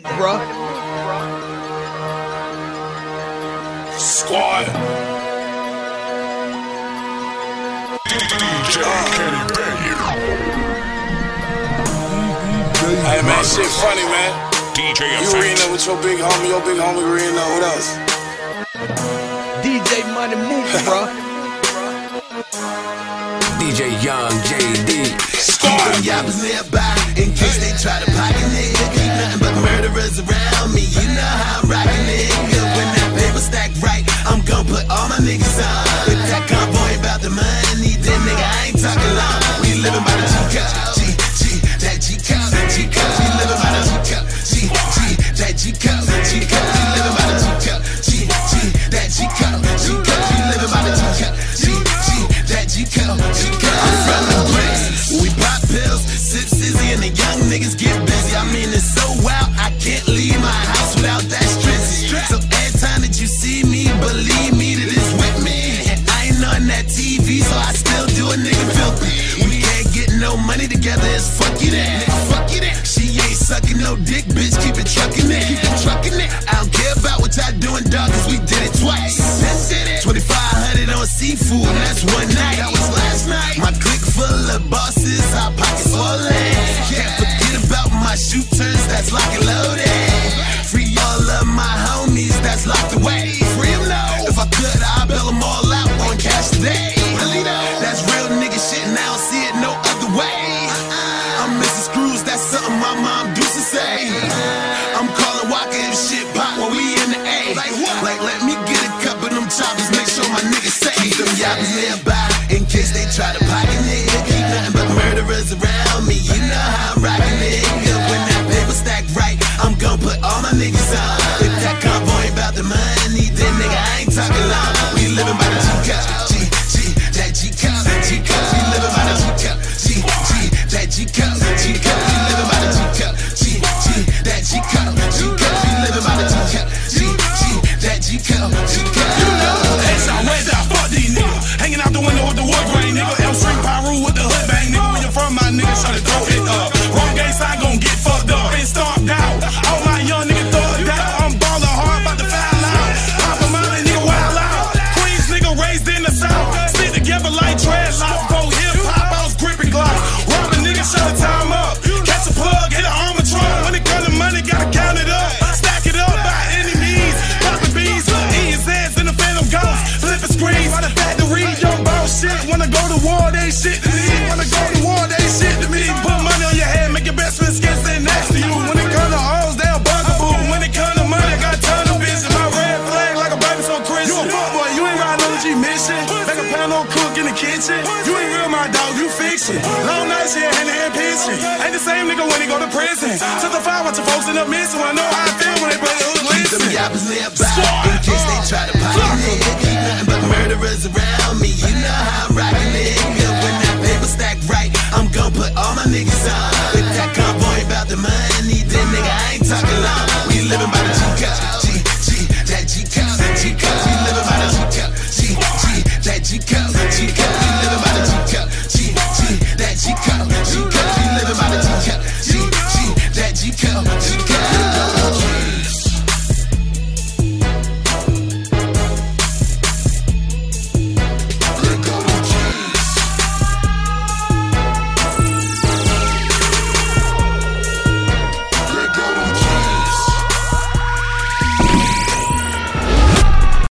bruh. Squad. DJ Kenny Banger. Hey man, shit funny, man. DJ You reading up with your big homie reading up with us. DJ Money Move, bruh. DJ Young JD. Squad. Y'all was nearby in case they try to pocket it. Keep nothing but murderers around me. You know how I'm rockin' it. Good when that paper stack right, I'm gon' put all my niggas on. If that convoy about the money, then nigga I ain't talking long. We living by the G-Cup, that G-Cup, G-Cup. We living by the G-Cup, that G-Cup, G-Cup. We living by the G-Cup, that G-Cup, G-Cup. We living by the G-Cup, that G-Cup, G-Cup. I'm from the bricks, we pop pills, sip Sizzy, and the young niggas get busy. I mean it's so wild, I can't leave my house without that stress. So every time that you see me, believe me that it's with me. And I ain't on that TV, so I still do a nigga filthy. We can't get no money together, it's fuck you that. Fuck you that. She ain't sucking no dick, bitch, keep it trucking it. Keep it trucking it. I don't care about what y'all doing, dog, cause we did it twice. That's it. 2,500 on seafood, and that's one night. That was last night. My clique full of bosses, our pockets swollen. Can't forget about my shooters, that's lock and loaded. Free all of my homies, that's locked away. Free them now. If I could, I'd bail them all out on cash today. That's real nigga shit, and I don't see it no other way. I'm Mrs. Screws, that's something my mom used to say. I'm calling Walker if shit pop when we in the A. Like let me get a cup of them choppers, make sure my niggas say. Keep them yappers nearby in case they try to pocket it. Keep nothing but murderers around me. You know how I'm rockin' it. Good when that paper stack right, I'm gon' put all my niggas on. If that convoy about the money, then nigga I ain't talking long. We living by the G-Cup, that G-Cup, G-Cup. We living by the G-Cup, that G-Cup, G-Cup. We living by the G-Cup, that G-Cup, G-Cup. We living by the G-Cup, that G-Cup, G-Cup. You know, that's how where's that fuck these niggas? Hanging out the window with the wood grain, nigga. L string Pyru with the hood bang, nigga. When you're from my nigga, try to throw it up. Wrong game side gon' get fucked up. Been stomped out. All my young niggas thugged out. I'm ballin' hard, about to foul out. Pop a molly, nigga, wild out. Queens, nigga, raised in the south. Stick together like trash. Go hip hop, I was gripping Glock. Robbing niggas, shut the time up. Catch a plug, hit an armatron. When it come to money, gotta count it up. Stack it up by any means. Poppin' bees, eating Zeds in the Phantom Ghost. Flippin' screens, by the factory, young boss shit. Wanna go to war, they shit to me. Wanna go to war, they shit to me. Put money on your head, make your best friend skin stand next to you. When it come to hoes, they a bugaboo. When it come to money, I got a ton of bitches. My red flag like a baby so Christian. You a fuckboy, you ain't riding on the G mission. Make a pound on cook in the kitchen. You ain't real, my dog, you fiction. Long nights here, hand-to-hand pitching. Ain't the same nigga when he go to prison. Took the fire, watch your folks end up missing. Wanna know how I feel when they play the hood Keep them listen. yappers nearby in case they try to